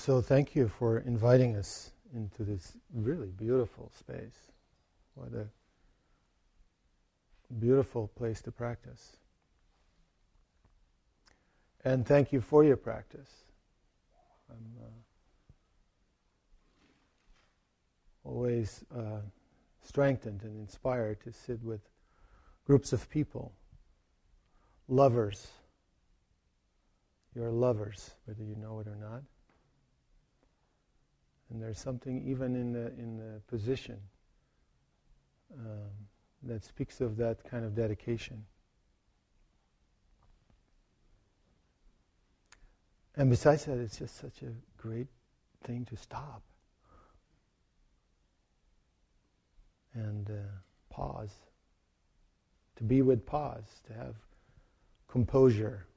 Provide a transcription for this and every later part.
So thank you for inviting us into this really beautiful space. What a beautiful place to practice. And thank you for your practice. I'm always strengthened and inspired to sit with groups of people, lovers. You're lovers, whether you know it or not. And there's something even in the position that speaks of that kind of dedication. And besides that, it's just such a great thing to stop and pause, to be with pause, to have composure.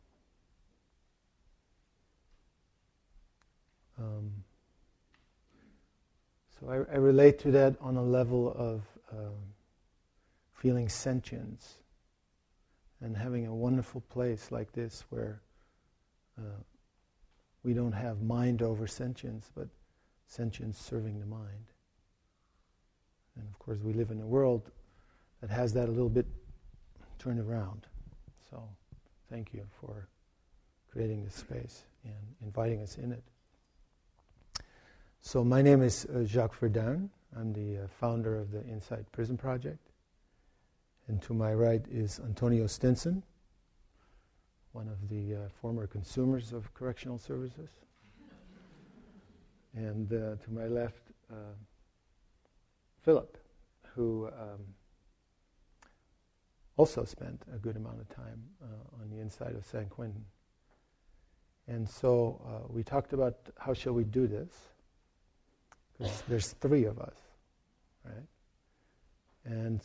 So I relate to that on a level of feeling sentience and having a wonderful place like this where we don't have mind over sentience, but sentience serving the mind. And of course we live in a world that has that a little bit turned around. So thank you for creating this space and inviting us in it. So my name is Jacques Verdun. I'm the founder of the Insight Prison Project. And to my right is Antonio Stinson, one of the former consumers of correctional services. And to my left, Philip, who also spent a good amount of time on the inside of San Quentin. And so we talked about how shall we do this. Because there's three of us, right? And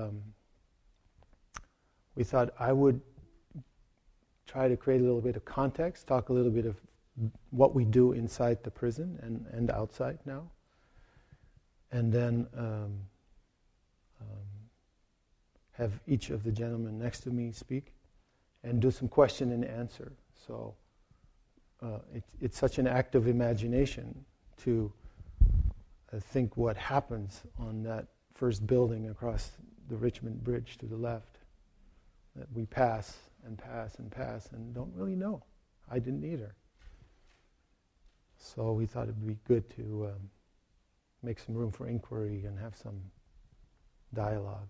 we thought I would try to create a little bit of context, talk a little bit of what we do inside the prison and outside now. And then have each of the gentlemen next to me speak and do some question and answer. So it's such an act of imagination to think what happens on that first building across the Richmond Bridge to the left, that we pass and pass and pass and don't really know. I didn't either. So we thought it'd be good to make some room for inquiry and have some dialogue.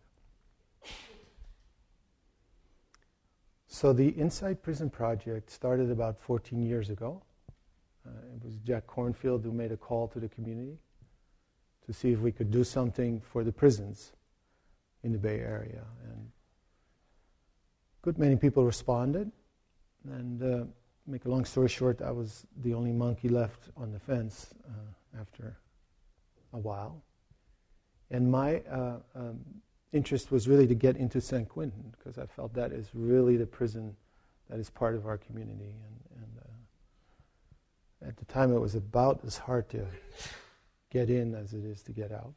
So the Insight Prison Project started about 14 years ago. It was Jack Kornfield who made a call to the community to see if we could do something for the prisons in the Bay Area. And a good many people responded. And make a long story short, I was the only monkey left on the fence after a while. And my interest was really to get into San Quentin, because I felt that is really the prison that is part of our community. And at the time it was about as hard to get in as it is to get out.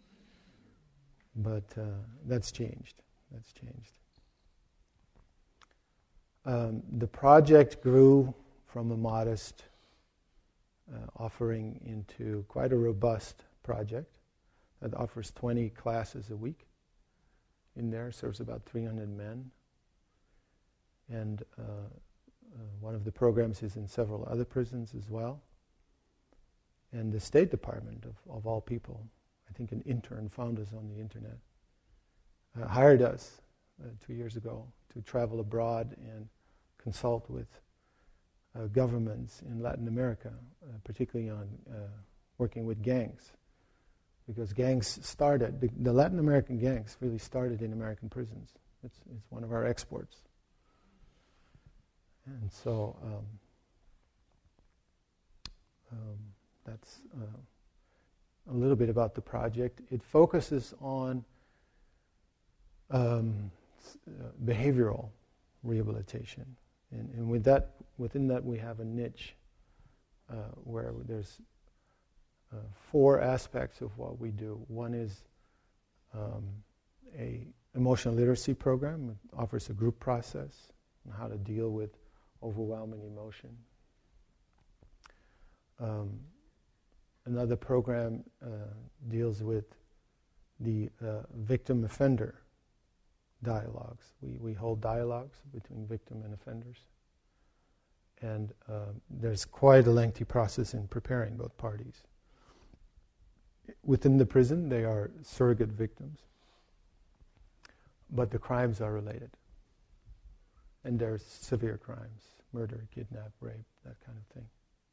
But that's changed. That's changed. The project grew from a modest offering into quite a robust project that offers 20 classes a week in there, serves about 300 men. And one of the programs is in several other prisons as well. And the State Department, of all people, I think an intern found us on the internet, hired us 2 years ago to travel abroad and consult with governments in Latin America, particularly on working with gangs. Because gangs started, the Latin American gangs really started in American prisons. It's one of our exports. And so that's a little bit about the project. It focuses on behavioral rehabilitation, and within that we have a niche where there's 4 aspects of what we do. One is a emotional literacy program. It offers a group process on how to deal with overwhelming emotion. Another program deals with the victim-offender dialogues. We hold dialogues between victim and offenders. And there's quite a lengthy process in preparing both parties. Within the prison, they are surrogate victims, but the crimes are related. And there's severe crimes, murder, kidnap, rape, that kind of thing.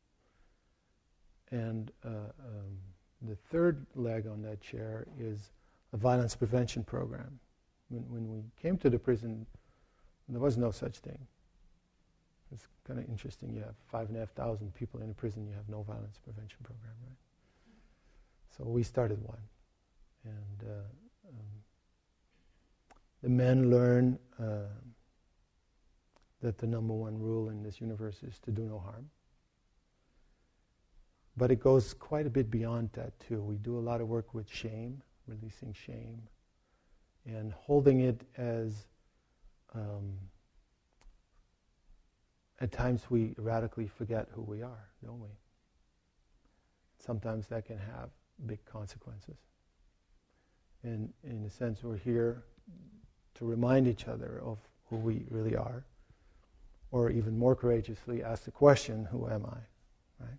And the third leg on that chair is a violence prevention program. When we came to the prison, there was no such thing. It's kind of interesting. You have 5,500 people in a prison, you have no violence prevention program, right? So we started one. And the men learn that the number one rule in this universe is to do no harm. But it goes quite a bit beyond that too. We do a lot of work with shame, releasing shame, and holding it as, at times we radically forget who we are, don't we? Sometimes that can have big consequences. And in a sense, we're here to remind each other of who we really are, or even more courageously ask the question, who am I, right?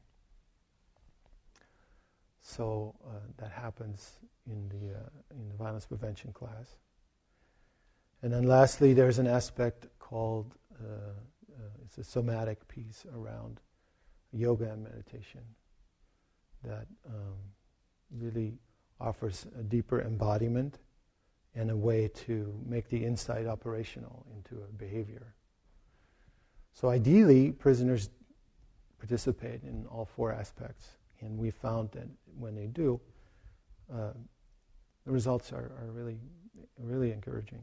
So that happens in the violence prevention class. And then lastly, there's an aspect called, it's a somatic piece around yoga and meditation that really offers a deeper embodiment and a way to make the insight operational into a behavior. So ideally, prisoners participate in all four aspects. And we found that when they do, the results are really, really encouraging.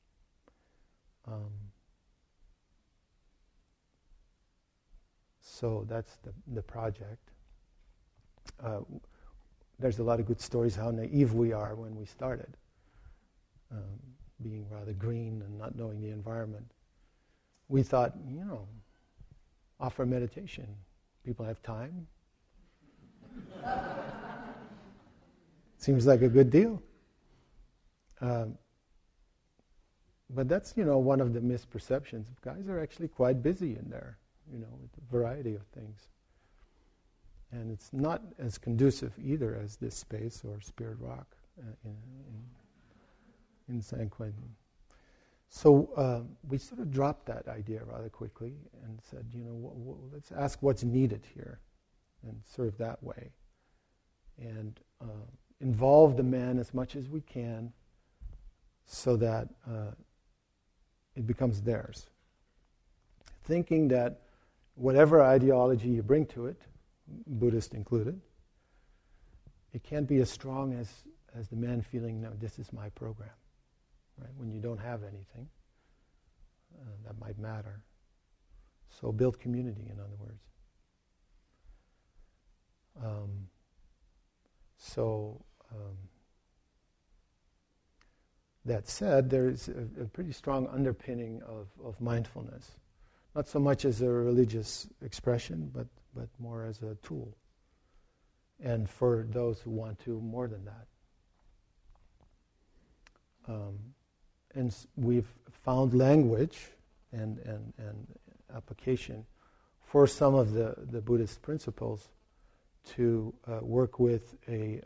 So that's the project. There's a lot of good stories how naive we are when we started, being rather green and not knowing the environment. We thought, offer meditation. People have time. Seems like a good deal. But that's, one of the misperceptions. Guys are actually quite busy in there, with a variety of things. And it's not as conducive either as this space or Spirit Rock in San Quentin. So we sort of dropped that idea rather quickly and said, let's ask what's needed here and serve that way. And involve the men as much as we can so that it becomes theirs. Thinking that whatever ideology you bring to it, Buddhist included, it can't be as strong as the man feeling, no, this is my program. Right? When you don't have anything, that might matter. So build community, in other words. That said, there is a pretty strong underpinning of mindfulness. Not so much as a religious expression, but more as a tool. And for those who want to, more than that. And we've found language and application for some of the Buddhist principles to work with a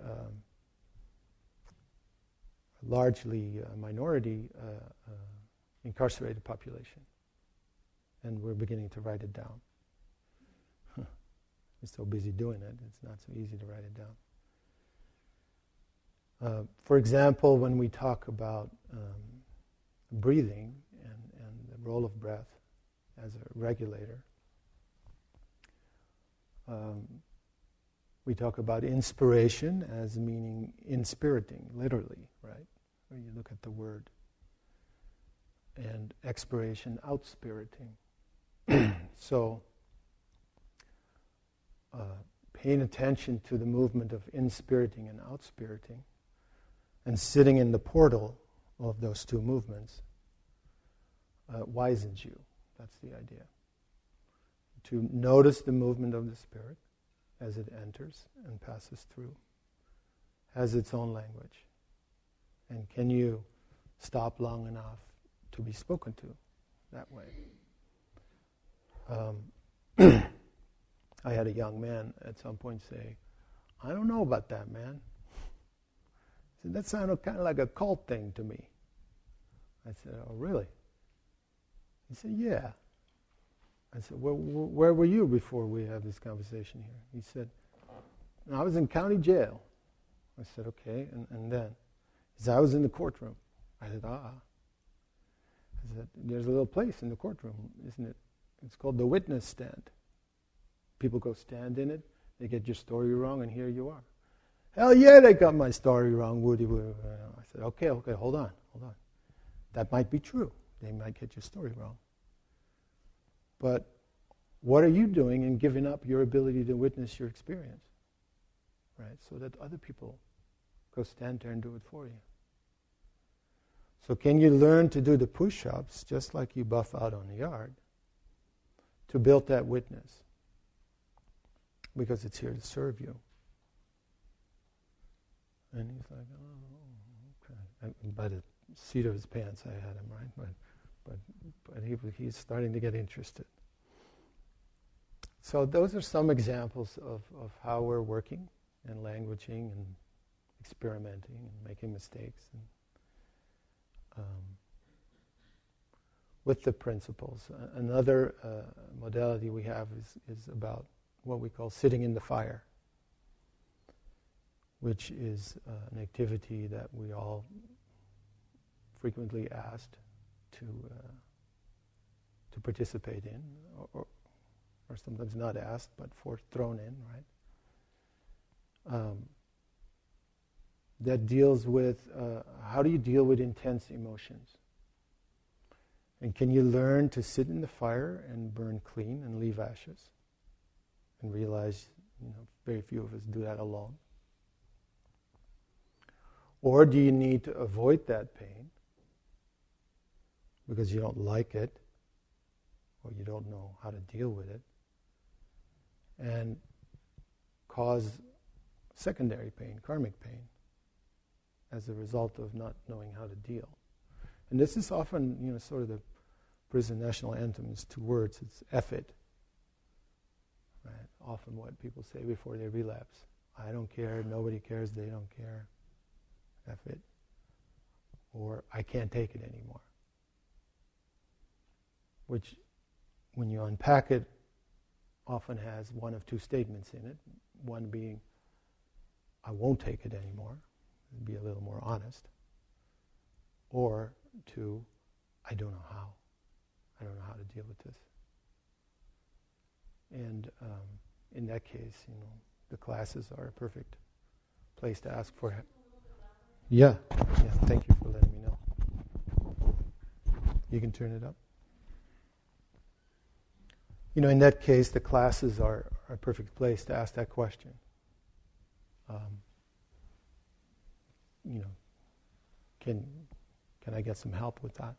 largely minority incarcerated population. And we're beginning to write it down. We're so busy doing it, it's not so easy to write it down. For example, when we talk about breathing and the role of breath as a regulator, we talk about inspiration as meaning inspiriting, literally, right? Where you look at the word. And expiration, outspiriting. So, paying attention to the movement of inspiriting and outspiriting, and sitting in the portal of those two movements, wisens you. That's the idea. To notice the movement of the spirit as it enters and passes through, has its own language. And can you stop long enough to be spoken to that way? I had a young man at some point say, "I don't know about that, man." He said, "That sounded kind of like a cult thing to me." I said, "Oh, really?" He said, "Yeah." I said, where were you before we had this conversation here?" He said, "I was in county jail." I said, "Okay, and then?" He said, "I was in the courtroom." I said, "Ah." I said, "There's a little place in the courtroom, isn't it? It's called the witness stand. People go stand in it, they get your story wrong, and here you are." "Hell yeah, they got my story wrong, Woody." I said, okay, hold on. That might be true. They might get your story wrong. But what are you doing in giving up your ability to witness your experience? Right? So that other people go stand there and do it for you. So can you learn to do the push-ups just like you buff out on the yard to build that witness? Because it's here to serve you. And he's like, "Oh, okay." And by the seat of his pants I had him, right? But he's starting to get interested. So those are some examples of how we're working and languaging and experimenting and making mistakes and with the principles. Another modality we have is about what we call sitting in the fire, which is an activity that we all frequently asked to participate in, or sometimes not asked, but thrown in, right? That deals with how do you deal with intense emotions? And can you learn to sit in the fire and burn clean and leave ashes? And realize, very few of us do that alone. Or do you need to avoid that pain because you don't like it, or you don't know how to deal with it, and cause secondary pain, karmic pain, as a result of not knowing how to deal? And this is often, sort of the prison national anthem is 2 words. It's F it. Right? Often what people say before they relapse. I don't care, nobody cares, they don't care. F it. Or I can't take it anymore. Which, when you unpack it, often has one of 2 statements in it. One being, I won't take it anymore. Be a little more honest. Or 2, I don't know how. I don't know how to deal with this. And in that case, the classes are a perfect place to ask for help. Yeah, thank you for letting me know. You can turn it up. In that case, the classes are a perfect place to ask that question. Can I get some help with that?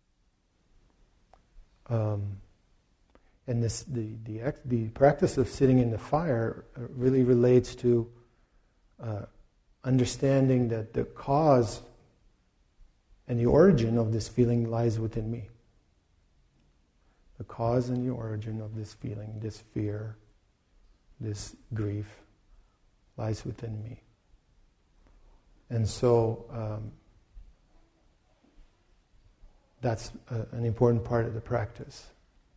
And the practice of sitting in the fire really relates to understanding that the cause and the origin of this feeling lies within me. The cause and the origin of this feeling, this fear, this grief, lies within me. And so that's an important part of the practice.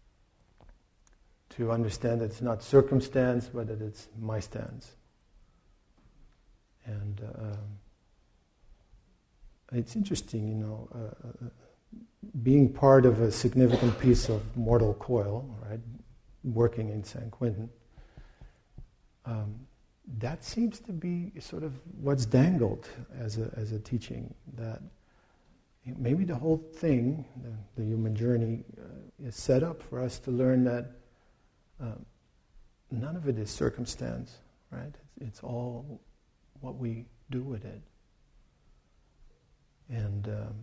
To understand that it's not circumstance, but that it's my stance. And it's interesting, being part of a significant piece of mortal coil, right, working in San Quentin, that seems to be sort of what's dangled as a teaching, that maybe the whole thing, the human journey, is set up for us to learn that none of it is circumstance, right? It's all what we do with it. And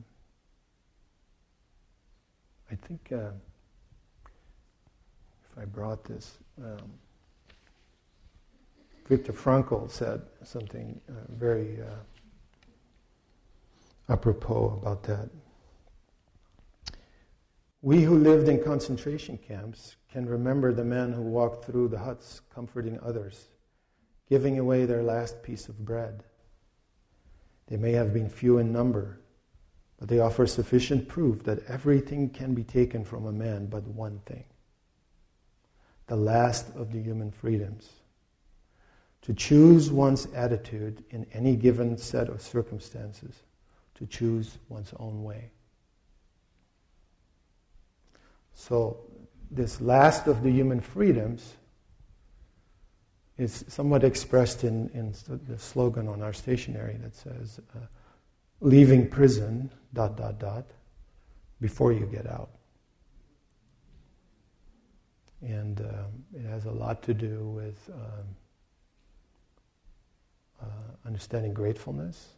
I think if I brought this, Viktor Frankl said something very apropos about that. We who lived in concentration camps can remember the men who walked through the huts comforting others, giving away their last piece of bread. They may have been few in number, but they offer sufficient proof that everything can be taken from a man but one thing: the last of the human freedoms. To choose one's attitude in any given set of circumstances, to choose one's own way. So, this last of the human freedoms is somewhat expressed in the slogan on our stationery that says, leaving prison, ... before you get out. And it has a lot to do with understanding gratefulness,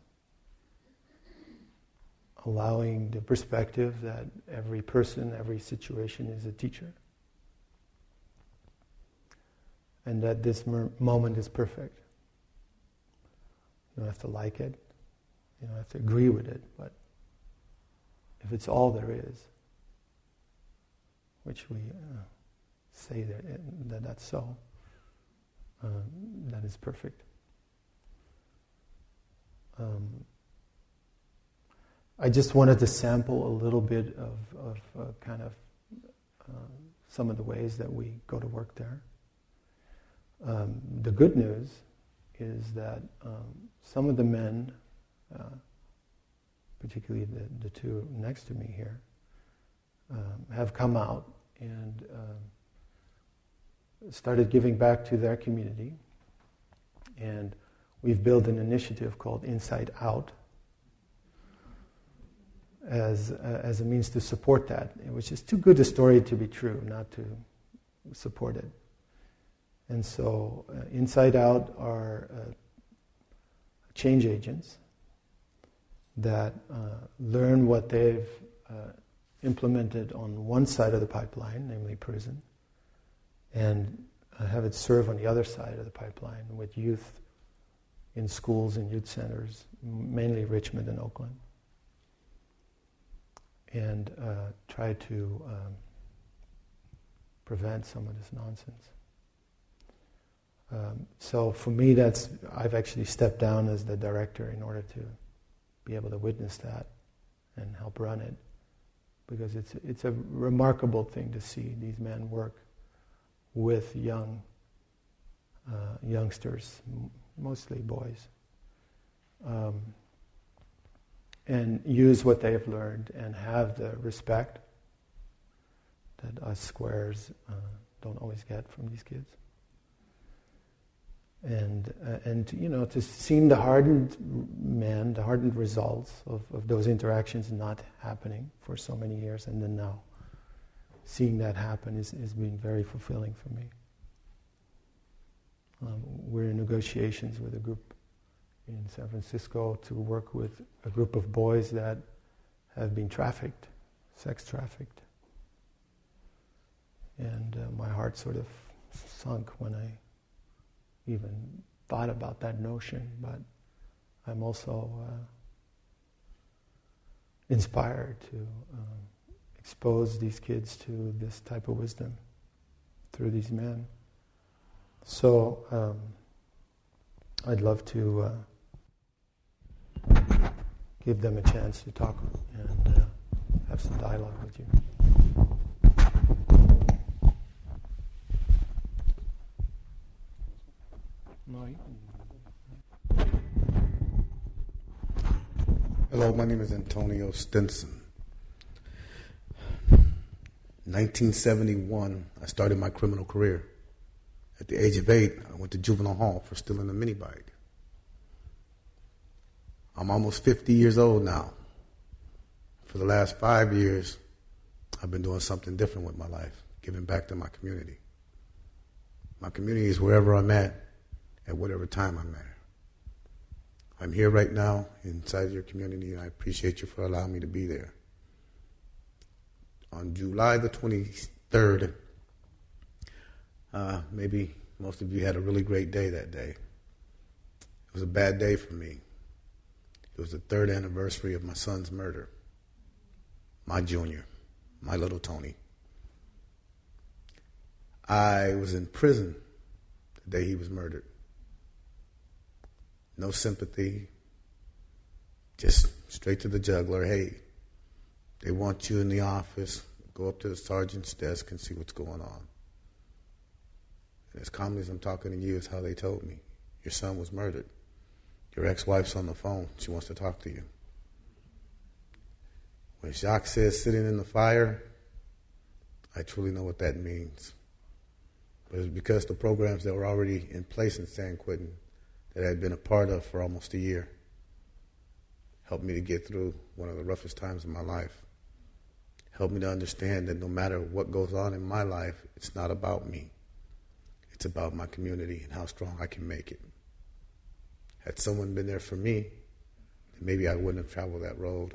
allowing the perspective that every person, every situation is a teacher, and that this moment is perfect. You don't have to like it, you don't have to agree with it, but if it's all there is, which we say that that's so, that is perfect. I just wanted to sample a little bit of kind of some of the ways that we go to work there. The good news is that some of the men, particularly the two next to me here, have come out and started giving back to their community. And we've built an initiative called Inside Out as a means to support that, which is too good a story to be true not to support it. And so Inside Out are change agents that learn what they've implemented on one side of the pipeline, namely prison, and have it serve on the other side of the pipeline with youth in schools and youth centers, mainly Richmond and Oakland, and try to prevent some of this nonsense. So for me, I've actually stepped down as the director in order to be able to witness that and help run it, because it's a remarkable thing to see these men work with youngsters, mostly boys, and use what they have learned and have the respect that us squares don't always get from these kids. And you know, to see the hardened men, the hardened results of those interactions not happening for so many years, and then now seeing that happen is being very fulfilling for me. We're in negotiations with a group in San Francisco to work with a group of boys that have been trafficked, sex trafficked. And my heart sort of sunk when I even thought about that notion, but I'm also inspired to expose these kids to this type of wisdom through these men. So I'd love to give them a chance to talk and have some dialogue with you. Hello, my name is Antonio Stinson. 1971, I started my criminal career. At the age of 8, I went to juvenile hall for stealing a mini bike. I'm almost 50 years old now. For the last 5 years, I've been doing something different with my life, giving back to my community. My community is wherever I'm at whatever time I'm at. I'm here right now inside your community, and I appreciate you for allowing me to be there. On July the 23rd, maybe Most of you had a really great day that day. It was a bad day for me. It was the 3rd anniversary of my son's murder. My junior, my little Tony. I was in prison the day he was murdered. No sympathy, just straight to the jugular. Hey, they want you in the office. Go up to the sergeant's desk and see what's going on. And as calmly as I'm talking to you is how they told me. Your son was murdered. Your ex-wife's on the phone. She wants to talk to you. When Jacques says sitting in the fire, I truly know what that means. But it's because the programs that were already in place in San Quentin that I had been a part of for almost a year helped me to get through one of the roughest times of my life. Helped me to understand that no matter what goes on in my life, it's not about me. It's about my community and how strong I can make it. Had someone been there for me, then maybe I wouldn't have traveled that road.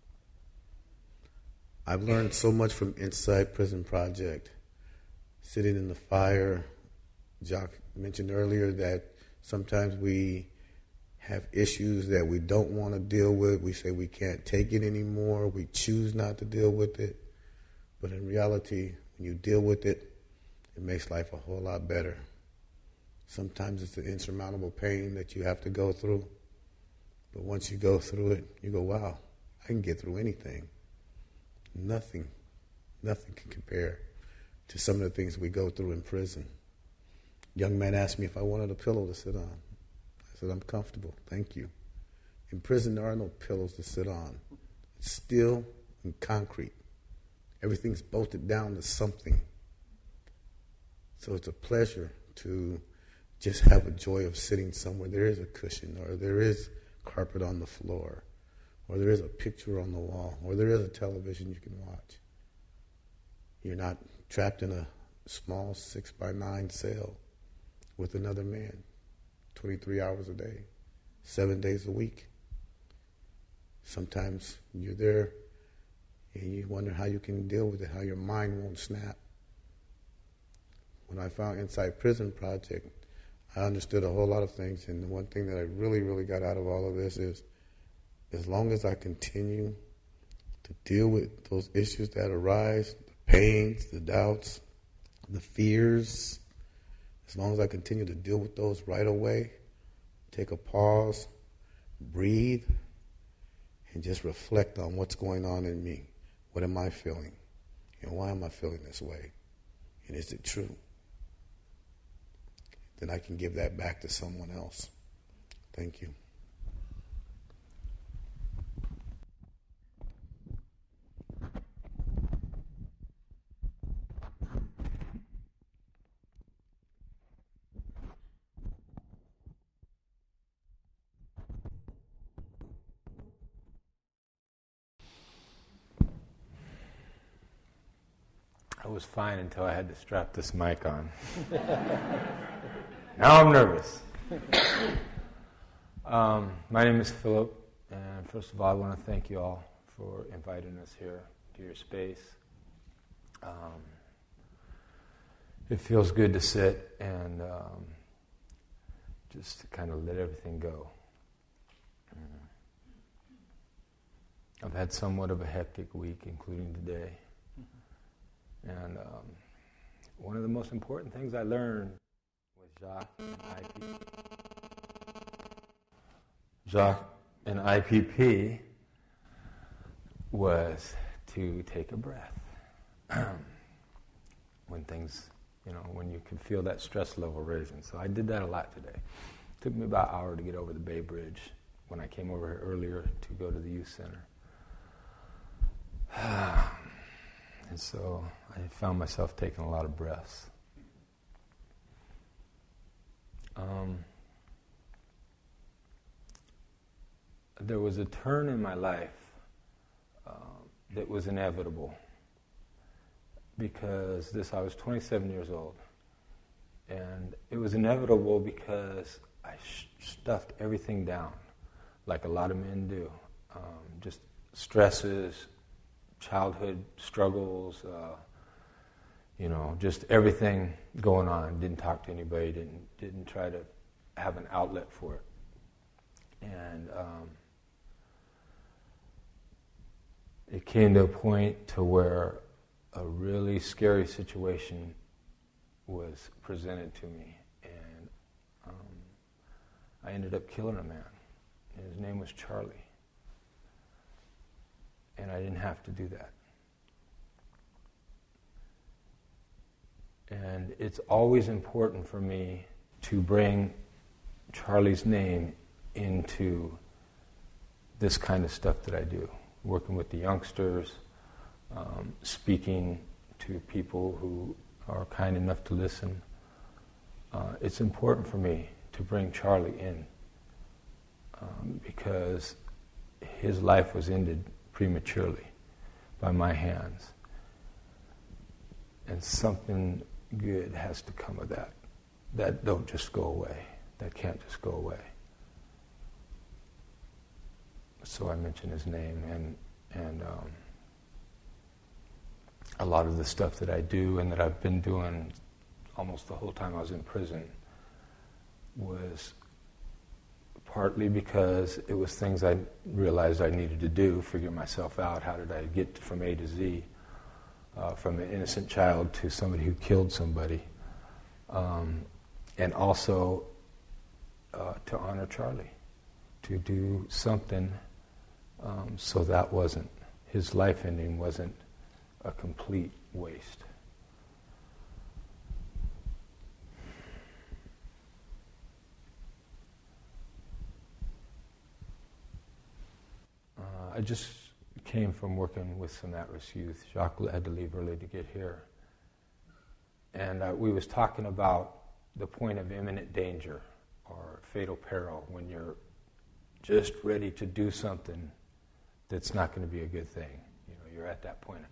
I've learned so much from Inside Prison Project. Sitting in the fire, Jacques mentioned earlier that sometimes we have issues that we don't want to deal with. We say we can't take it anymore. We choose not to deal with it. But in reality, when you deal with it, it makes life a whole lot better. Sometimes it's the insurmountable pain that you have to go through. But once you go through it, you go, wow, I can get through anything. Nothing can compare to some of the things we go through in prison. A young man asked me if I wanted a pillow to sit on. I said, I'm comfortable, thank you. In prison, there are no pillows to sit on. It's steel and concrete. Everything's bolted down to something. So it's a pleasure to just have a joy of sitting somewhere. There is a cushion, or there is carpet on the floor, or there is a picture on the wall, or there is a television you can watch. You're not trapped in a small 6x9 cell with another man, 23 hours a day, 7 days a week. Sometimes you're there and you wonder how you can deal with it, how your mind won't snap. When I found Inside Prison Project, I understood a whole lot of things, and the one thing that I really, really got out of all of this is as long as I continue to deal with those issues that arise, the pains, the doubts, the fears, as long as I continue to deal with those right away, take a pause, breathe, and just reflect on what's going on in me. What am I feeling? And why am I feeling this way? And is it true? Then I can give that back to someone else. Thank you. I was fine until I had to strap this mic on. Now I'm nervous. My name is Philip, and first of all, I want to thank you all for inviting us here to your space. It feels good to sit and just to kind of let everything go. I've had somewhat of a hectic week, including today. And one of the most important things I learned with Jacques and IPP was to take a breath. When things, when you can feel that stress level raising. So I did that a lot today. It took me about an hour to get over the Bay Bridge when I came over here earlier to go to the youth center. And so I found myself taking a lot of breaths. There was a turn in my life that was inevitable because I was 27 years old. And it was inevitable because I stuffed everything down, like a lot of men do. Just stresses, childhood struggles, just everything going on. Didn't talk to anybody. Didn't try to have an outlet for it. And it came to a point to where a really scary situation was presented to me, and I ended up killing a man. And his name was Charlie. And I didn't have to do that. And it's always important for me to bring Charlie's name into this kind of stuff that I do, working with the youngsters, speaking to people who are kind enough to listen. It's important for me to bring Charlie in because his life was ended prematurely by my hands. And something good has to come of that. That don't just go away. That can't just go away. So I mentioned his name, and a lot of the stuff that I do and that I've been doing almost the whole time I was in prison was partly because it was things I realized I needed to do, figure myself out. How did I get from A to Z, from an innocent child to somebody who killed somebody, and also to honor Charlie, to do something so that wasn't, his life ending wasn't a complete waste. I just came from working with some at-risk youth. Jacques had to leave early to get here. And we was talking about the point of imminent danger or fatal peril when you're just ready to do something that's not going to be a good thing. You're at that point.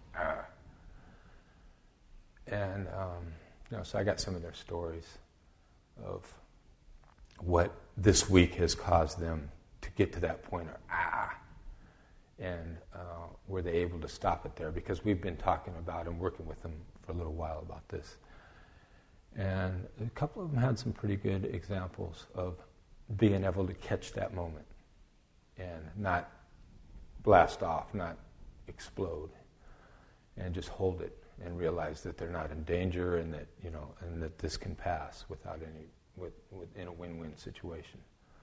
And so I got some of their stories of what this week has caused them to get to that point of and were they able to stop it there? Because we've been talking about and working with them for a little while about this. And a couple of them had some pretty good examples of being able to catch that moment and not blast off, not explode, and just hold it and realize that they're not in danger and that, and that this can pass without any, in a win-win situation.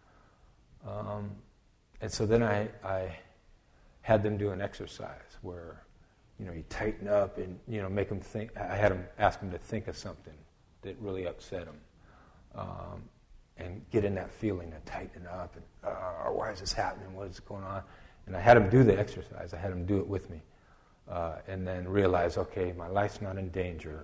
And so then I had them do an exercise where, you tighten up and, make them think. I had them ask them to think of something that really upset them, and get in that feeling of tightening up and, why is this happening? What is going on? And I had them do the exercise. I had them do it with me, and then realize, okay, my life's not in danger.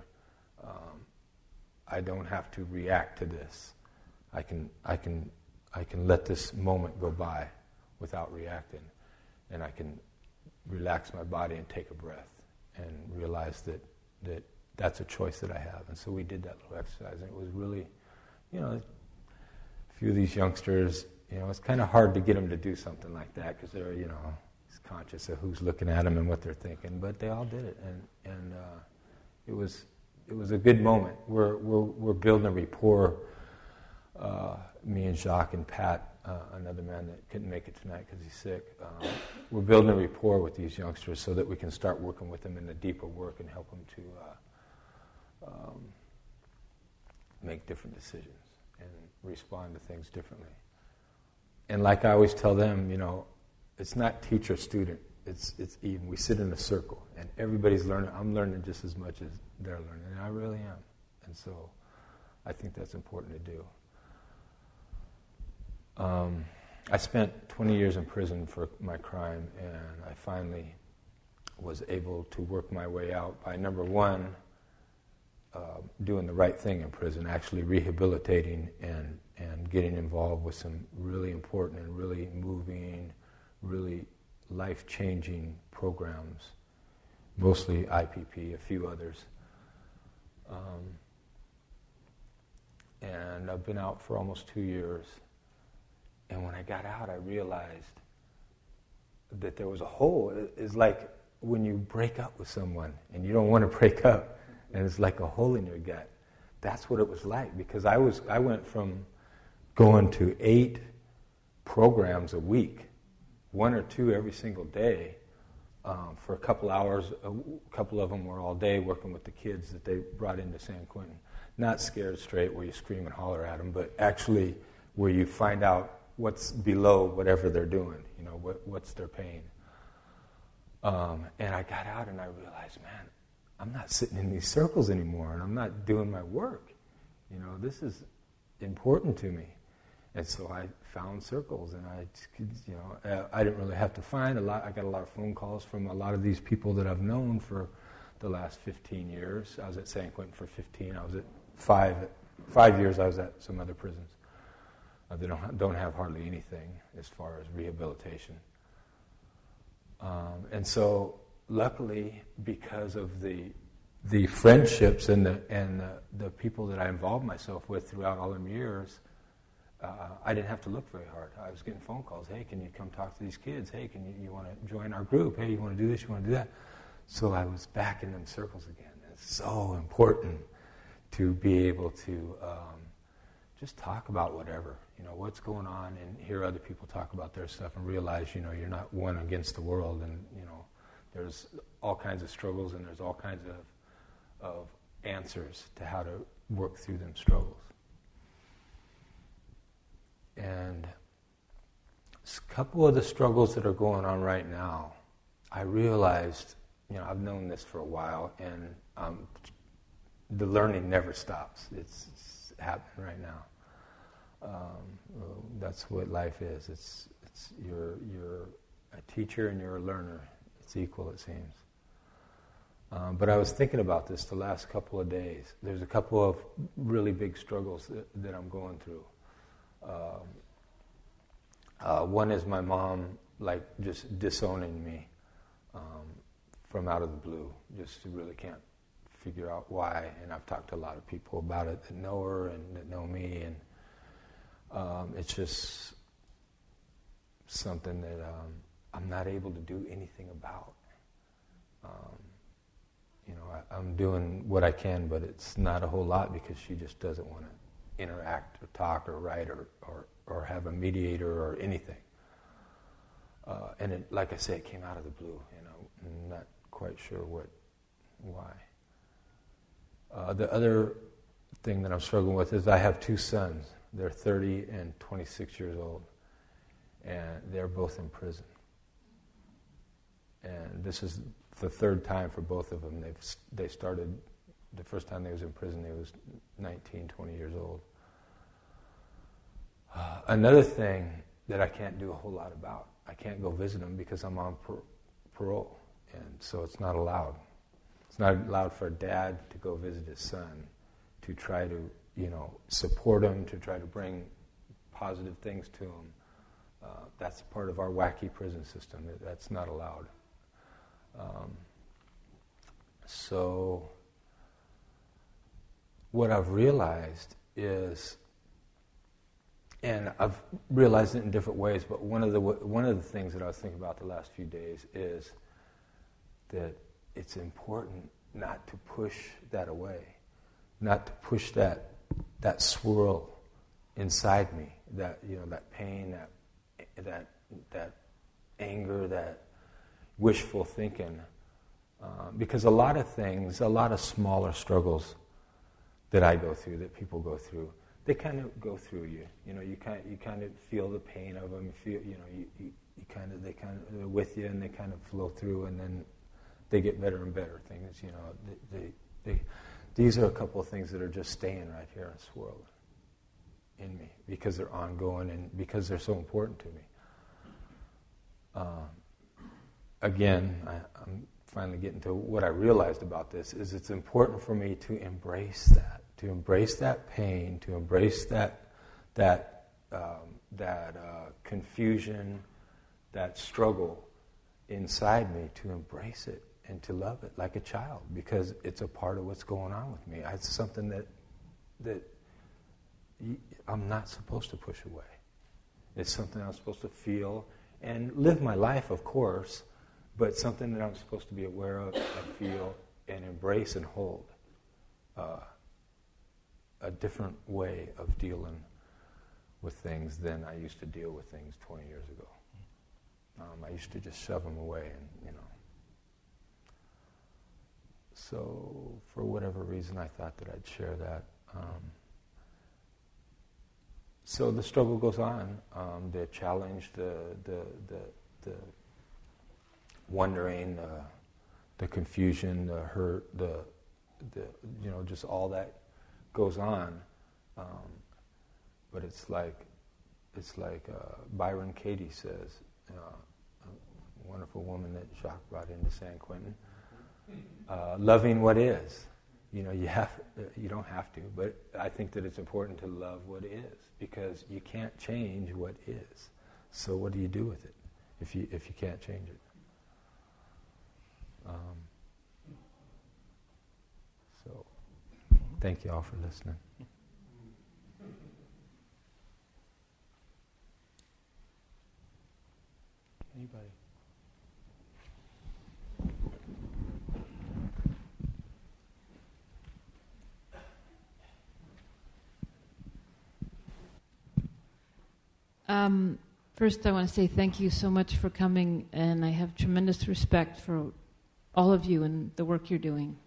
I don't have to react to this. I can let this moment go by without reacting. And I can relax my body and take a breath and realize that that's a choice that I have. And so we did that little exercise, and it was really, a few of these youngsters, it's kind of hard to get them to do something like that because they're, conscious of who's looking at them and what they're thinking. But they all did it, and it was a good moment. We're building a rapport. Me and Jacques and Pat, another man that couldn't make it tonight because he's sick. We're building a rapport with these youngsters so that we can start working with them in the deeper work and help them to make different decisions and respond to things differently. And like I always tell them, it's not teacher-student. It's even. We sit in a circle, and everybody's learning. I'm learning just as much as they're learning, and I really am. And so I think that's important to do. I spent 20 years in prison for my crime, and I finally was able to work my way out by, number one, doing the right thing in prison, actually rehabilitating and getting involved with some really important and really moving, really life-changing programs, mostly IPP, a few others. And I've been out for almost 2 years. And when I got out, I realized that there was a hole. It's like when you break up with someone and you don't want to break up, and it's like a hole in your gut. That's what it was like, because I went from going to 8 programs a week, 1 or 2 every single day, for a couple hours. A couple of them were all day, working with the kids that they brought into San Quentin. Not Scared Straight, where you scream and holler at them, but actually where you find out what's below whatever they're doing, what's their pain. And I got out and I realized, man, I'm not sitting in these circles anymore, and I'm not doing my work. This is important to me. And so I found circles, and I didn't really have to find a lot. I got a lot of phone calls from a lot of these people that I've known for the last 15 years. I was at San Quentin for 15. I was at 5 years. I was at some other prisons. They don't have hardly anything as far as rehabilitation. And so, luckily, because of the friendships and the people that I involved myself with throughout all them years, I didn't have to look very hard. I was getting phone calls. Hey, can you come talk to these kids? Hey, you want to join our group? Hey, you want to do this? You want to do that? So I was back in them circles again. It's so important to be able to just talk about whatever, what's going on, and hear other people talk about their stuff and realize, you're not one against the world, and, there's all kinds of struggles, and there's all kinds of answers to how to work through them struggles. And a couple of the struggles that are going on right now, I realized, I've known this for a while, and the learning never stops. It's happening right now. That's what life is. It's you're a teacher and you're a learner. It's equal, it seems. But I was thinking about this the last couple of days. There's a couple of really big struggles that I'm going through. One is my mom, just disowning me from out of the blue. Just really can't figure out why. And I've talked to a lot of people about it that know her and that know me, and it's just something that I'm not able to do anything about. I'm doing what I can, but it's not a whole lot, because she just doesn't want to interact or talk or write or have a mediator or anything. And it, like I say, it came out of the blue. I'm not quite sure why. The other thing that I'm struggling with is I have 2 sons. They're 30 and 26 years old, and they're both in prison. And this is the 3rd time for both of them. They started, the first time they was in prison, they was 19, 20 years old. Another thing that I can't do a whole lot about, I can't go visit them because I'm on parole, and so it's not allowed. It's not allowed for a dad to go visit his son, to try to, support him, to try to bring positive things to him. That's part of our wacky prison system. That's not allowed. So what I've realized is, and I've realized it in different ways, but one of the things that I was thinking about the last few days is that it's important not to push that away, not to push that swirl inside me, that pain, that anger, that wishful thinking, because a lot of smaller struggles that I go through, that people go through, they kind of go through you. You kind of feel the pain of them. They're with you, and they kind of flow through, and then they get better and better. Things, these are a couple of things that are just staying right here and swirling in me because they're ongoing and because they're so important to me. Again, I'm finally getting to what I realized about this, is it's important for me to embrace that pain, to embrace that confusion, that struggle inside me, to embrace it and to love it like a child, because it's a part of what's going on with me. It's something that I'm not supposed to push away. It's something I'm supposed to feel and live my life, of course, but something that I'm supposed to be aware of and feel and embrace and hold. a different way of dealing with things than I used to deal with things 20 years ago. I used to just shove them away, and So for whatever reason, I thought that I'd share that. So the struggle goes on. The challenge, the wondering, the confusion, the hurt, the just all that goes on. But it's like Byron Katie says, a wonderful woman that Jacques brought into San Quentin. Loving what is. You don't have to, but I think that it's important to love what is, because you can't change what is. So what do you do with it if you can't change it? So thank you all for listening. Anybody? First, I want to say thank you so much for coming, and I have tremendous respect for all of you and the work you're doing.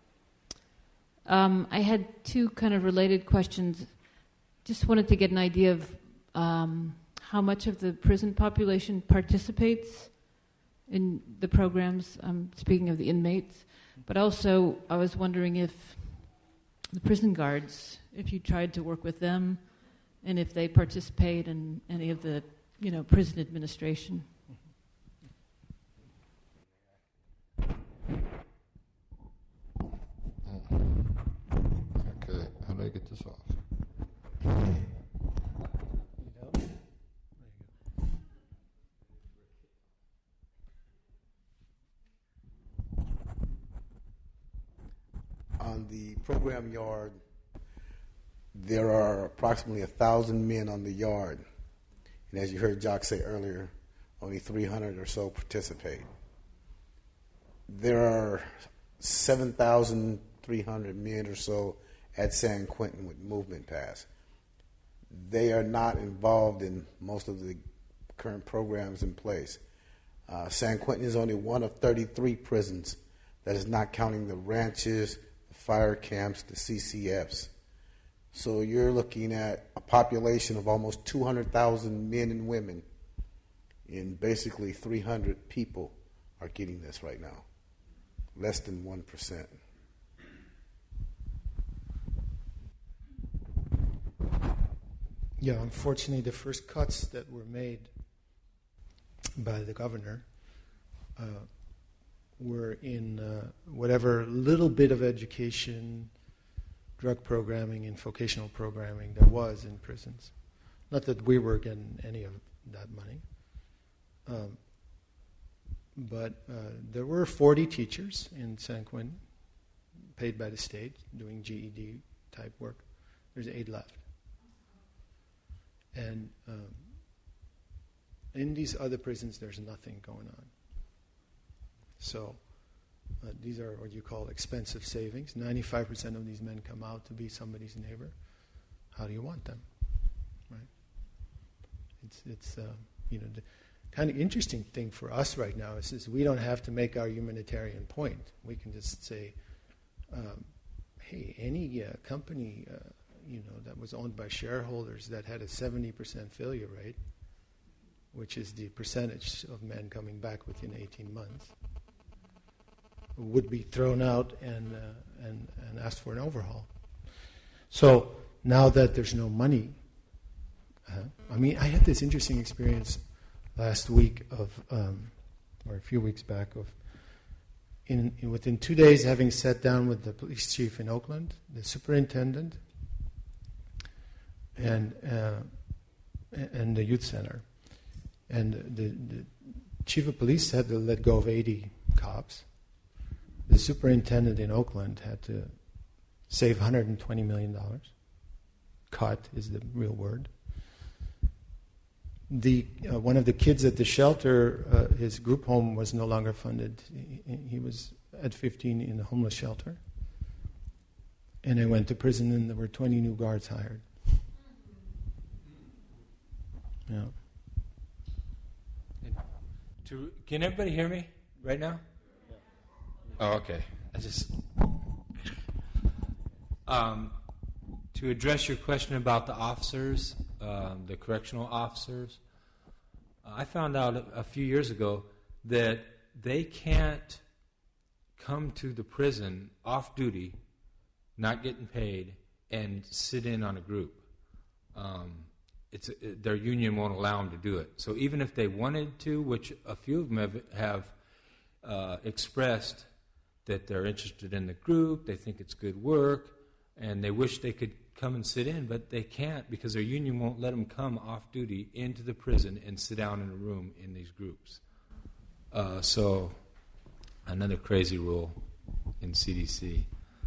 I had two kind of related questions. Just wanted to get an idea of how much of the prison population participates in the programs. I'm speaking of the inmates, but also I was wondering if the prison guards, if you tried to work with them, and if they participate in any of the, prison administration. Okay, how do I get this off? On the program yard, there are approximately 1,000 men on the yard. And as you heard Jock say earlier, only 300 or so participate. There are 7,300 men or so at San Quentin with Movement Pass. They are not involved in most of the current programs in place. San Quentin is only one of 33 prisons that is not counting the ranches, the fire camps, the CCFs. So you're looking at a population of almost 200,000 men and women, and basically 300 people are getting this right now. Less than 1%. Yeah, unfortunately, the first cuts that were made by the governor were in whatever little bit of education, drug programming, and vocational programming there was in prisons. Not that we were getting any of that money. But there were 40 teachers in San Quentin, paid by the state, doing GED type work. There's 8 left. And in these other prisons, there's nothing going on. So these are what you call expensive savings. 95% of these men come out to be somebody's neighbor. How do you want them, right? It's the kind of interesting thing for us right now is we don't have to make our humanitarian point. We can just say, hey, any company that was owned by shareholders that had a 70% failure rate, which is the percentage of men coming back within 18 months, would be thrown out and asked for an overhaul. So now that there's no money, I had this interesting experience last week or a few weeks back within 2 days having sat down with the police chief in Oakland, the superintendent, and the youth center. And the chief of police had to let go of 80 cops. The superintendent in Oakland had to save $120 million. Cut is the real word. One of the kids at the shelter, his group home was no longer funded. He was at 15 in a homeless shelter. And I went to prison, and there were 20 new guards hired. Yeah. Can everybody hear me right now? Oh, okay. To address your question about the officers, the correctional officers, I found out a few years ago that they can't come to the prison off duty, not getting paid, and sit in on a group. Their union won't allow them to do it. So even if they wanted to, which a few of them have expressed that they're interested in the group, they think it's good work, and they wish they could come and sit in, but they can't because their union won't let them come off duty into the prison and sit down in a room in these groups. So another crazy rule in CDC.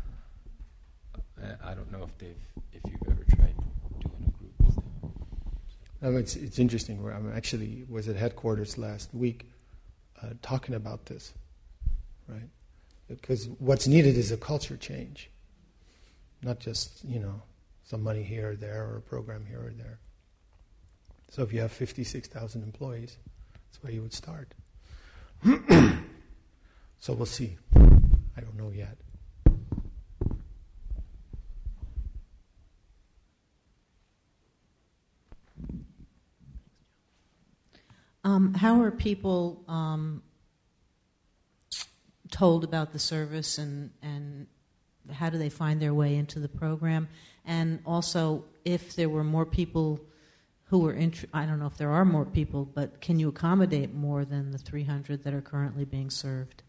I don't know if you've ever tried doing a group with them. It's interesting. I actually was at headquarters last week talking about this, right? Because what's needed is a culture change, not just, some money here or there or a program here or there. So if you have 56,000 employees, that's where you would start. So we'll see. I don't know yet. How are people told about the service, and how do they find their way into the program? And also, if there were more people who were I don't know if there are more people, but can you accommodate more than the 300 that are currently being served?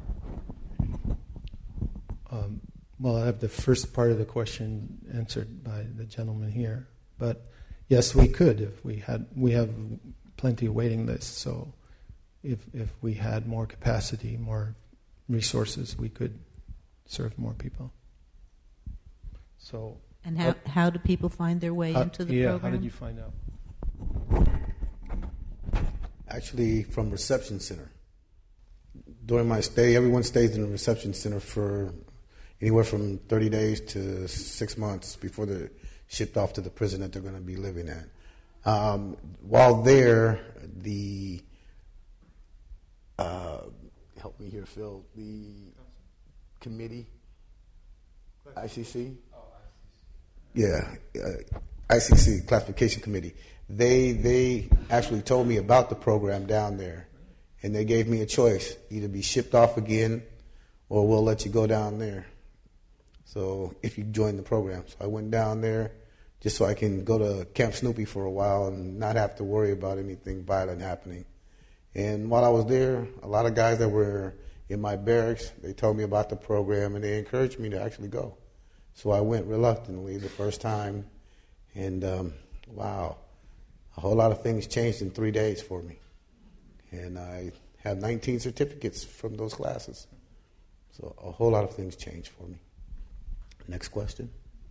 Well, I have the first part of the question answered by the gentleman here, but yes, we could if we have plenty of waiting lists. So if we had more capacity, more resources, we could serve more people. So. And how do people find their way into the program? How did you find out? Actually, from reception center. During my stay, everyone stays in the reception center for anywhere from 30 days to 6 months before they're shipped off to the prison that they're going to be living at. While there, help me here, Phil, the committee, ICC? Yeah, ICC, Classification Committee. They actually told me about the program down there, and they gave me a choice, either be shipped off again or we'll let you go down there. So if you join the program. So I went down there just so I can go to Camp Snoopy for a while and not have to worry about anything violent happening. And while I was there, a lot of guys that were in my barracks, they told me about the program, and they encouraged me to actually go. So I went reluctantly the first time, and wow, a whole lot of things changed in 3 days for me. And I have 19 certificates from those classes. So a whole lot of things changed for me. Next question.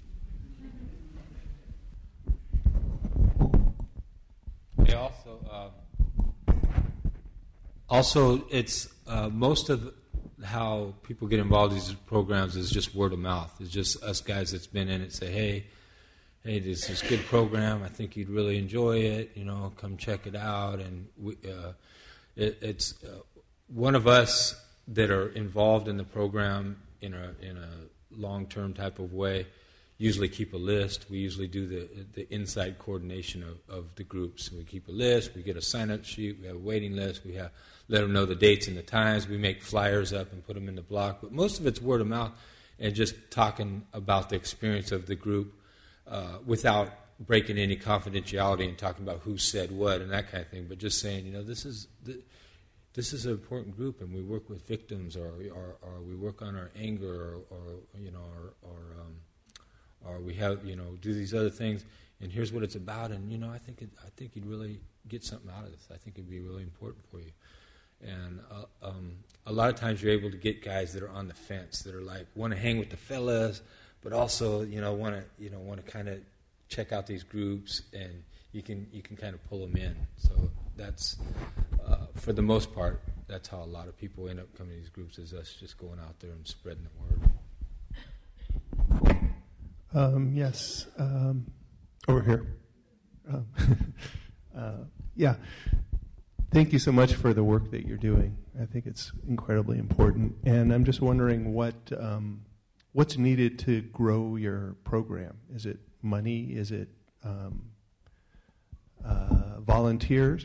Yeah, also it's most of how people get involved in these programs is just word of mouth. It's just us guys that's been in it say, hey, this is a good program. I think you'd really enjoy it. Come check it out. And it's one of us that are involved in the program in a long-term type of way. Usually keep a list. We usually do the inside coordination of the groups. We keep a list. We get a sign-up sheet. We have a waiting list. We let them know the dates and the times. We make flyers up and put them in the block. But most of it's word of mouth and just talking about the experience of the group without breaking any confidentiality and talking about who said what and that kind of thing. But just saying, this is an important group, and we work with victims, or we work on our anger, or we have do these other things, and here's what it's about, and I think you'd really get something out of this. I think it'd be really important for you, and a lot of times you're able to get guys that are on the fence, that are like want to hang with the fellas, but also want to kind of check out these groups, and you can kind of pull them in. So that's for the most part, that's how a lot of people end up coming to these groups, is us just going out there and spreading the word. Yes. Over here. Yeah. Thank you so much for the work that you're doing. I think it's incredibly important. And I'm just wondering what's needed to grow your program. Is it money? Is it volunteers?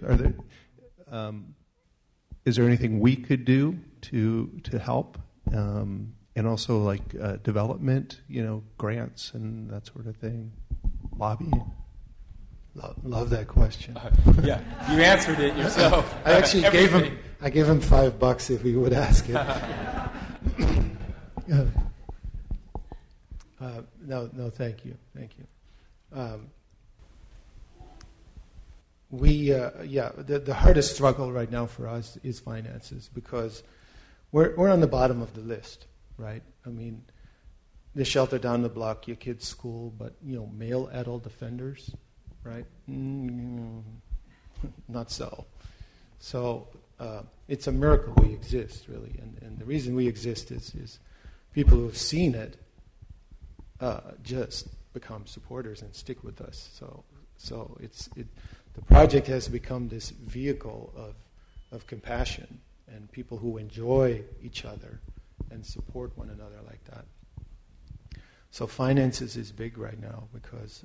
Is there anything we could do to help? And also like development, grants and that sort of thing, lobbying. Love that question. Yeah, you answered it yourself. I actually gave him $5 if he would ask it. No, thank you. The hardest struggle right now for us is finances, because we're on the bottom of the list, right? I mean, the shelter down the block, your kid's school, but male adult offenders, right? Not so. So it's a miracle we exist, really, and the reason we exist is people who have seen it just become supporters and stick with us. So the project has become this vehicle of compassion and people who enjoy each other and support one another like that. So finances is big right now because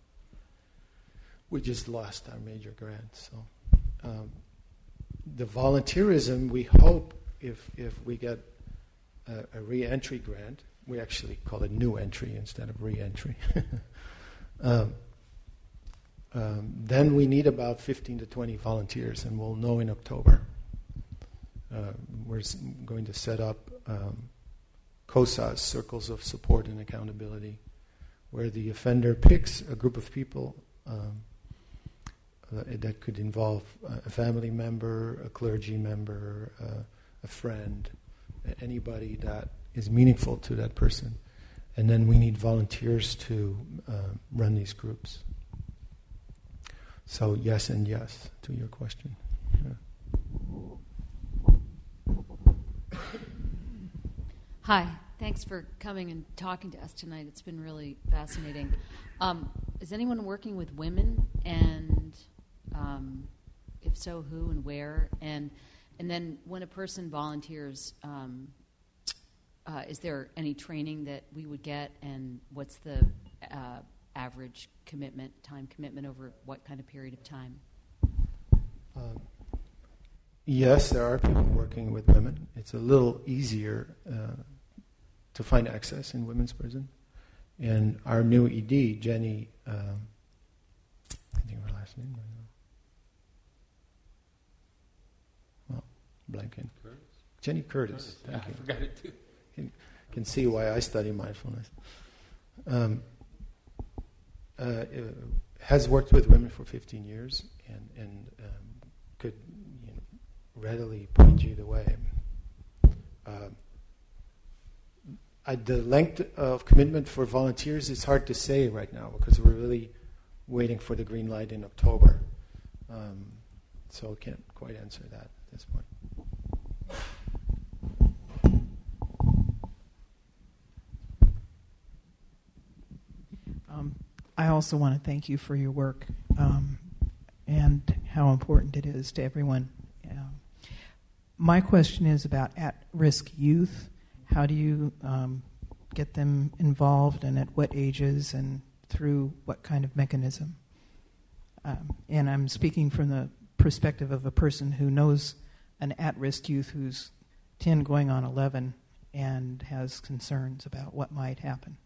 we just lost our major grant. So the volunteerism, we hope if we get a re-entry grant, we actually call it new entry instead of re-entry. Then we need about 15 to 20 volunteers, and we'll know in October. We're going to set up COSAs, Circles of Support and Accountability, where the offender picks a group of people that could involve a family member, a clergy member, a friend, anybody that is meaningful to that person. And then we need volunteers to run these groups. So yes and yes to your question. Yeah. Hi, thanks for coming and talking to us tonight. It's been really fascinating. Is anyone working with women, and if so, who and where? And then when a person volunteers, is there any training that we would get, and what's the average time commitment over what kind of period of time? Yes, there are people working with women. It's a little easier to find access in women's prison. And our new ED, Jenny, I think her last name right now. Well, blanking. Curtis? Jenny Curtis. Yeah, I forgot it too. You can see why I study mindfulness. Has worked with women for 15 years and could readily point you the way. The length of commitment for volunteers is hard to say right now because we're really waiting for the green light in October. So I can't quite answer that at this point. I also want to thank you for your work and how important it is to everyone. My question is about at-risk youth. How do you get them involved, and at what ages, and through what kind of mechanism? And I'm speaking from the perspective of a person who knows an at-risk youth who's 10 going on 11 and has concerns about what might happen.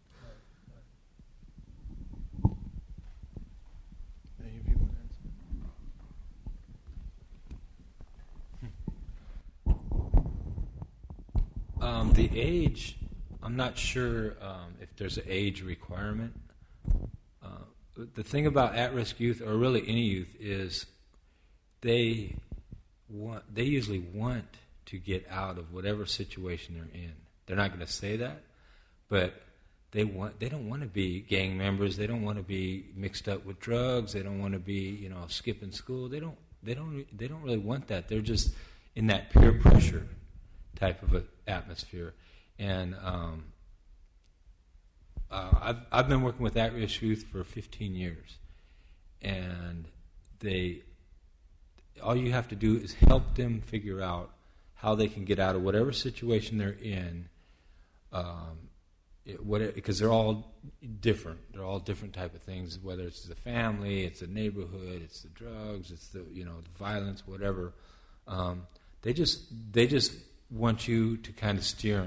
The age, I'm not sure if there's an age requirement. The thing about at-risk youth, or really any youth, is they usually want to get out of whatever situation they're in. They're not going to say that, but they don't want to be gang members. They don't want to be mixed up with drugs. They don't want to be skipping school. They don't really want that. They're just in that peer pressure type of an atmosphere, and I've been working with at-risk youth for 15 years, and all you have to do is help them figure out how they can get out of whatever situation they're in, because they're all different. They're all different type of things, whether it's the family, it's the neighborhood, it's the drugs, it's the the violence, whatever. They just want you to kind of steer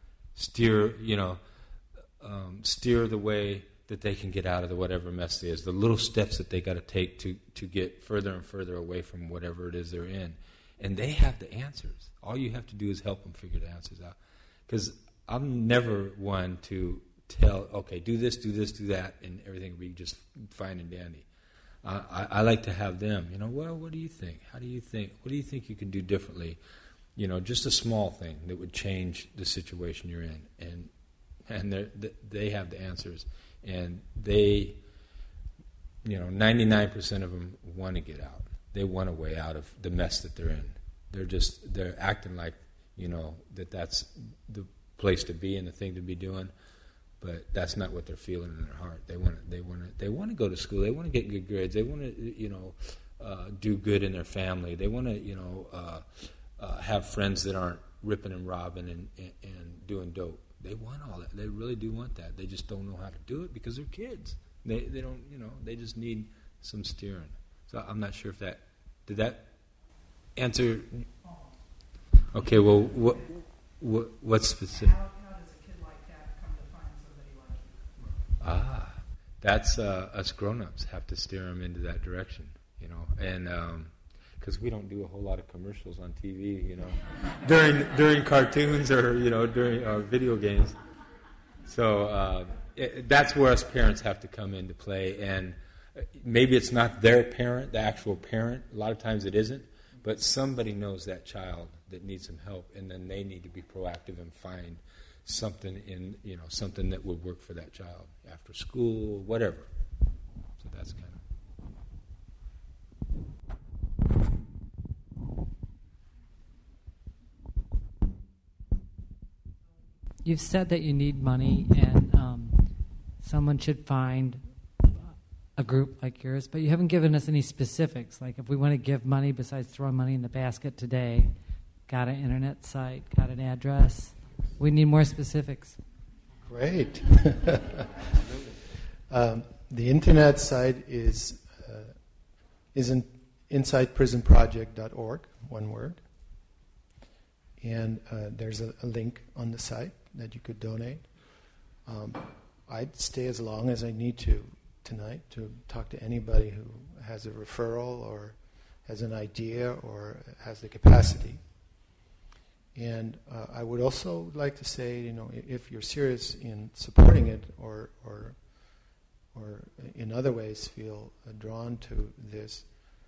the way that they can get out of whatever mess it is, the little steps that they got to take to get further and further away from whatever it is they're in. And they have the answers. All you have to do is help them figure the answers out. Because I'm never one to tell, okay, do this, do that, and everything will be just fine and dandy. I like to have them, well, what do you think? How do you think? What do you think you can do differently? Just a small thing that would change the situation you're in. And they have the answers. And they, 99% of them want to get out. They want a way out of the mess that they're in. They're acting like, that's the place to be and the thing to be doing, but that's not what they're feeling in their heart. They want to go to school. They want to get good grades. They want to, do good in their family. They want to, have friends that aren't ripping and robbing and doing dope. They want all that. They really do want that. They just don't know how to do it because they're kids. They don't, they just need some steering. So I'm not sure if did that answer? Okay, well, what's specific? How does a kid like that come to find somebody like you? That's us grown-ups have to steer them into that direction, and because we don't do a whole lot of commercials on TV, during cartoons or during video games. So that's where us parents have to come into play, and maybe it's not their parent, the actual parent. A lot of times it isn't, but somebody knows that child that needs some help, and then they need to be proactive and find something something that would work for that child after school, whatever. So that's kind of. You've said that you need money and someone should find a group like yours, but you haven't given us any specifics. Like if we want to give money besides throwing money in the basket today, got an internet site, got an address. We need more specifics. Great. The internet site is insideprisonproject.org, one word. And there's a link on the site that you could donate. I'd stay as long as I need to tonight to talk to anybody who has a referral or has an idea or has the capacity. And I would also like to say, if you're serious in supporting it or in other ways feel drawn to this,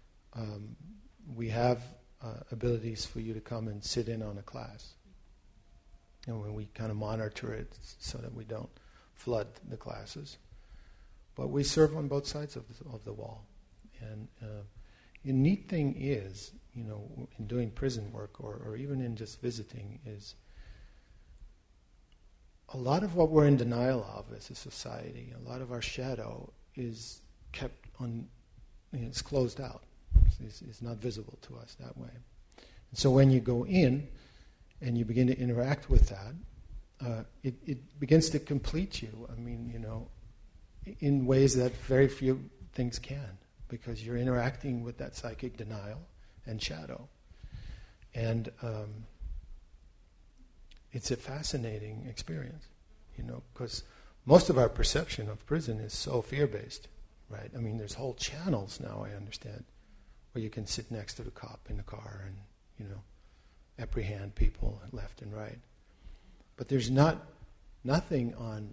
we have abilities for you to come and sit in on a class. When we kind of monitor it so that we don't flood the classes. But we serve on both sides of the wall. And the neat thing is, in doing prison work or even in just visiting, is a lot of what we're in denial of as a society, a lot of our shadow is kept on, it's closed out. It's not visible to us that way. And so when you go in and you begin to interact with that, it begins to complete you. I mean, in ways that very few things can, because you're interacting with that psychic denial and shadow. And it's a fascinating experience, because most of our perception of prison is so fear-based, right? I mean, there's whole channels now, I understand, where you can sit next to the cop in the car and, apprehend people left and right. But there's nothing on,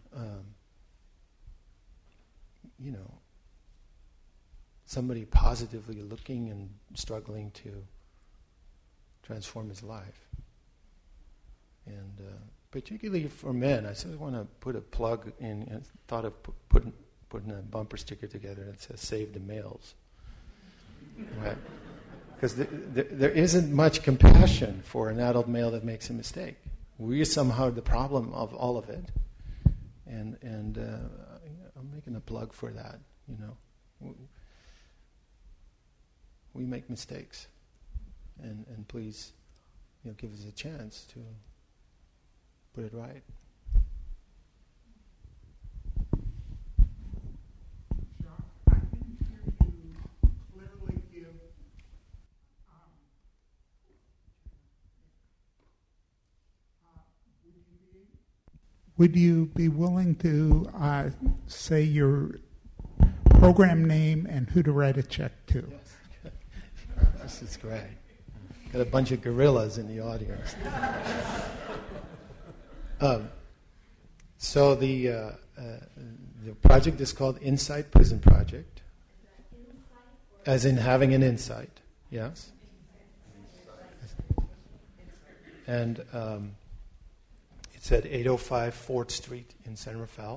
somebody positively looking and struggling to transform his life. And particularly for men, I sort of want to put a plug in, and thought of putting a bumper sticker together that says "Save the Males." Right? Because there isn't much compassion for an adult male that makes a mistake. We're somehow the problem of all of it. And I'm making a plug for that. You know, we make mistakes, and please, you know, give us a chance to put it right. Would you be willing to say your program name and who to write a check to? Yes. This is great. Got a bunch of gorillas in the audience. So the project is called Insight Prison Project, as in having an insight. Yes. And it's at 805 4th Street in San Rafael,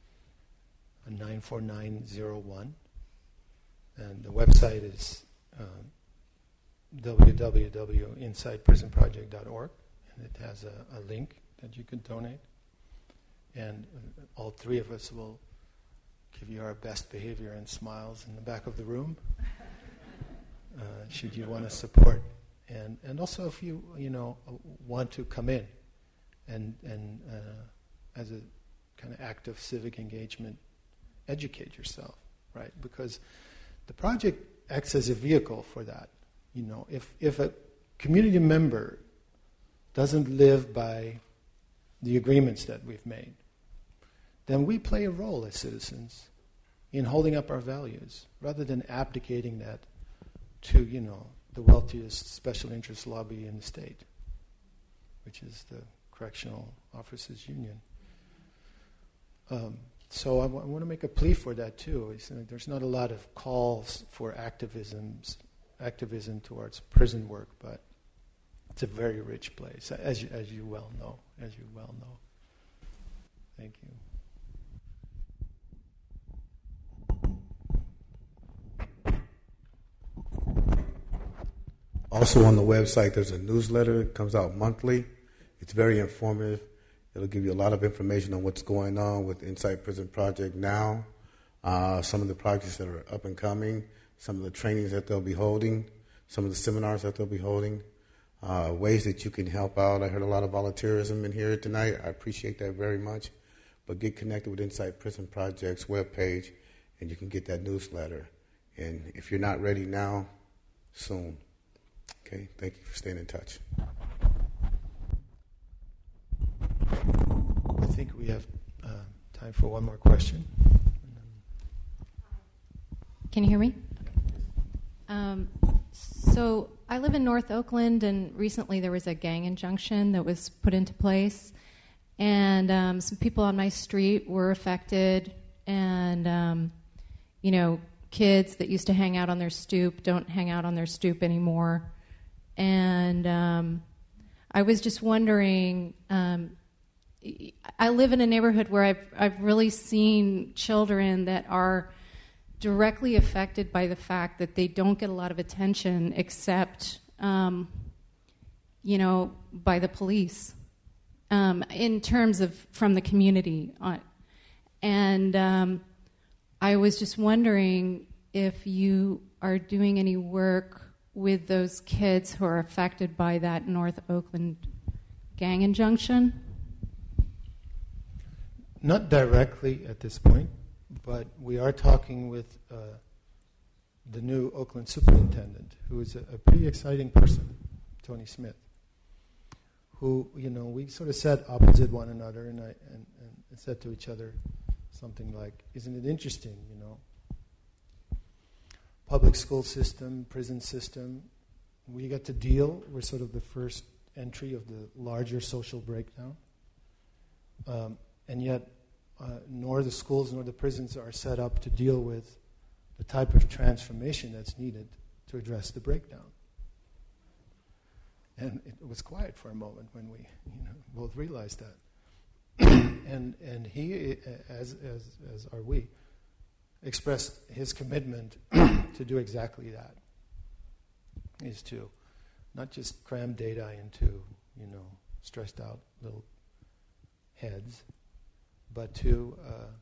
94901. And the website is www.insightprisonproject.org, and it has a link that you can donate. And all three of us will give you our best behavior and smiles in the back of the room, should you want to support. And also if you want to come in and as a kind of active civic engagement, educate yourself, right? Because the project acts as a vehicle for that. You know, if a community member doesn't live by the agreements that we've made, then we play a role as citizens in holding up our values, rather than abdicating that to, you know, the wealthiest special interest lobby in the state, which is the Correctional Officers Union. So I want to make a plea for that too. There's not a lot of calls for activism towards prison work, but it's a very rich place, as you well know. Thank you. Also on the website, there's a newsletter that comes out monthly. It's very informative. It'll give you a lot of information on what's going on with Insight Prison Project now, some of the projects that are up and coming, some of the trainings that they'll be holding, some of the seminars that they'll be holding, ways that you can help out. I heard a lot of volunteerism in here tonight. I appreciate that very much. But get connected with Insight Prison Project's webpage, and you can get that newsletter. And if you're not ready now, soon. Okay, thank you for staying in touch. I think we have time for one more question. Can you hear me? So I live in North Oakland, and recently there was a gang injunction that was put into place, and some people on my street were affected, and kids that used to hang out on their stoop don't hang out on their stoop anymore. And I was just wondering, I live in a neighborhood where I've really seen children that are directly affected by the fact that they don't get a lot of attention except, by the police, in terms of from the community. And I was just wondering if you are doing any work with those kids who are affected by that North Oakland gang injunction? Not directly at this point, but we are talking with the new Oakland superintendent, who is a pretty exciting person, Tony Smith, who, we sort of sat opposite one another and said to each other something like, isn't it interesting, public school system, prison system, we get to deal, we're sort of the first entry of the larger social breakdown. And yet, nor the schools nor the prisons are set up to deal with the type of transformation that's needed to address the breakdown. And it was quiet for a moment when we both realized that. and he, as are we, expressed his commitment to do exactly that, is to not just cram data into, stressed out little heads, but to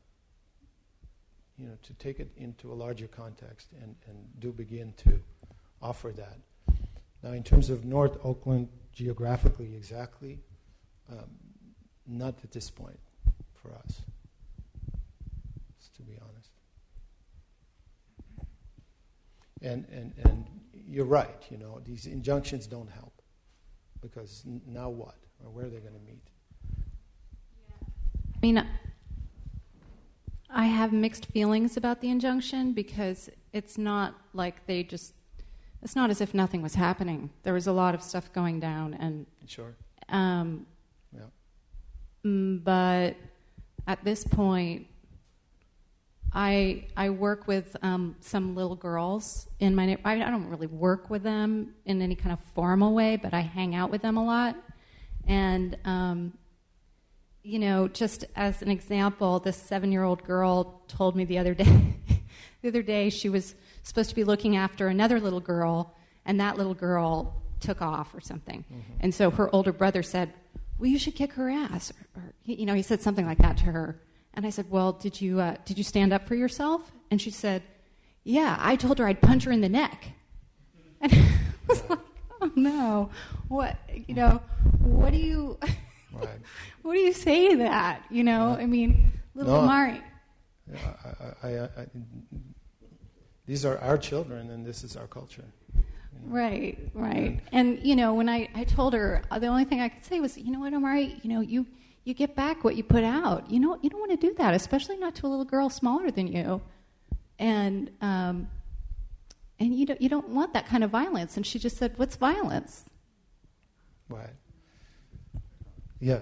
to take it into a larger context and do begin to offer that. Now, in terms of North Oakland geographically exactly, not at this point for us, to be honest. And you're right, these injunctions don't help, because now what? Or where are they going to meet? I mean, I have mixed feelings about the injunction, because it's not like it's not as if nothing was happening. There was a lot of stuff going down, and sure. But at this point, I work with some little girls in my neighborhood. I don't really work with them in any kind of formal way, but I hang out with them a lot. And just as an example, this 7-year-old girl told me the other day she was supposed to be looking after another little girl, and that little girl took off or something. Mm-hmm. And so her older brother said, well, you should kick her ass. Or he said something like that to her. And I said, well, did you stand up for yourself? And she said, yeah, I told her I'd punch her in the neck. And I was like, oh no, what do you... Right. What do you say to that? I mean, little Amari. These are our children, and this is our culture. Right. And when I told her, the only thing I could say was, you know what, Amari, you get back what you put out. You don't want to do that, especially not to a little girl smaller than you, and you don't want that kind of violence. And she just said, what's violence? Right. Yeah.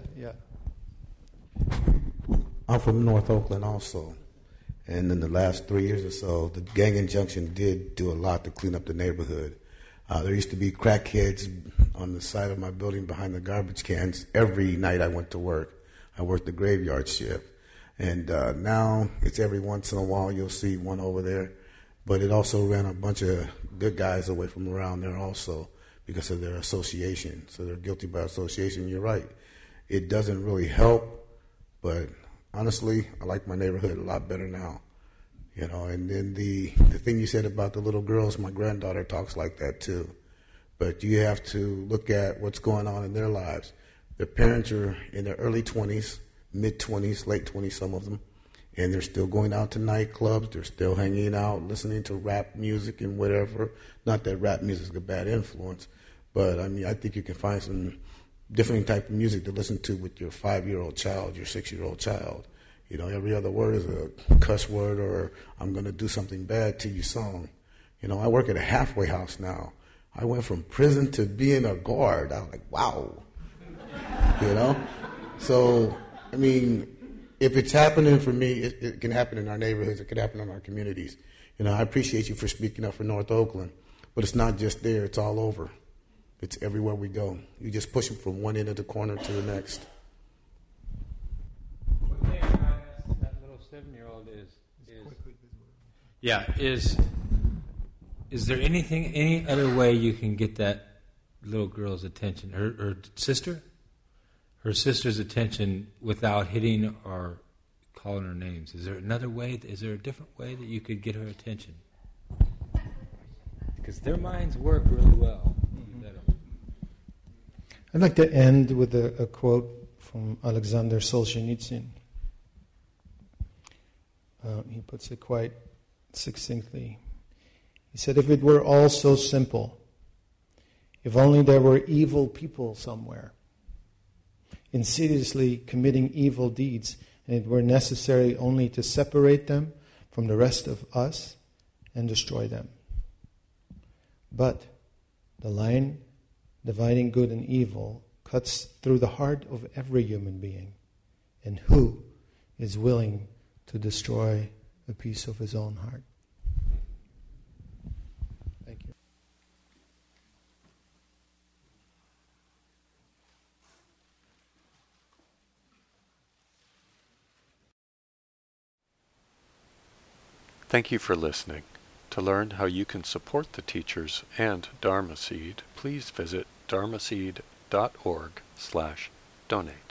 I'm from North Oakland also. And in the last 3 years or so, the gang injunction did do a lot to clean up the neighborhood. There used to be crackheads on the side of my building behind the garbage cans every night I went to work. I worked the graveyard shift. And now it's every once in a while you'll see one over there. But it also ran a bunch of good guys away from around there also because of their association. So they're guilty by association. You're right. It doesn't really help, but honestly, I like my neighborhood a lot better now. And then the thing you said about the little girls, my granddaughter talks like that too. But you have to look at what's going on in their lives. Their parents are in their early 20s, mid-20s, late 20s, some of them, and they're still going out to nightclubs. They're still hanging out, listening to rap music and whatever. Not that rap music is a bad influence, but I think you can find some different type of music to listen to with your 5-year-old child, your 6-year-old child. Every other word is a cuss word or I'm going to do something bad to you song. I work at a halfway house now. I went from prison to being a guard. I was like, wow. So, if it's happening for me, it can happen in our neighborhoods. It can happen in our communities. I appreciate you for speaking up for North Oakland, but it's not just there. It's all over. It's everywhere we go. You just push them from one end of the corner to the next. What they asked that little 7-year-old is there any other way you can get that little girl's attention? Her sister's attention without hitting or calling her names. Is there another way? Is there a different way that you could get her attention? Because their minds work really well. I'd like to end with a quote from Alexander Solzhenitsyn. He puts it quite succinctly. He said, if it were all so simple, if only there were evil people somewhere, insidiously committing evil deeds, and it were necessary only to separate them from the rest of us and destroy them. But the line dividing good and evil cuts through the heart of every human being. And who is willing to destroy a piece of his own heart? Thank you. Thank you for listening. To learn how you can support the teachers and Dharma Seed, please visit dharmaseed.org/donate.